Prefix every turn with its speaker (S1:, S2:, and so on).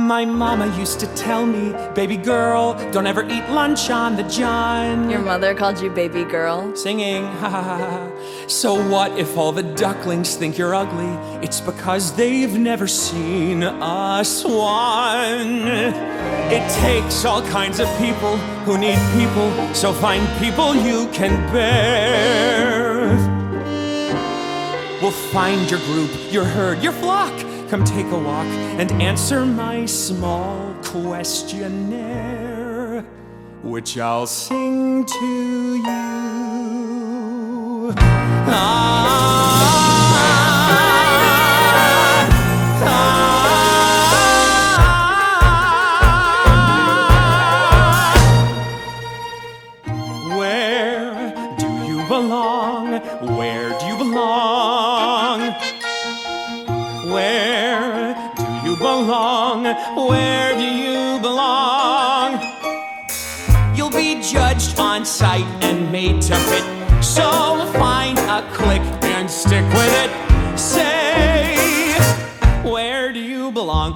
S1: My mama used to tell me, baby girl, don't ever eat lunch on the john.
S2: Your mother called you baby girl?
S1: Singing, ha ha ha. So what if all the ducklings think you're ugly? It's because they've never seen a swan. It takes all kinds of people who need people, so find people you can bear. We'll find your group, your herd, your flock. Come take a walk and answer my small questionnaire, which I'll sing to you. Where do you belong? Where do you belong? Where do you belong? Where do you belong? You'll be judged on sight and made to fit, so find a clique and stick with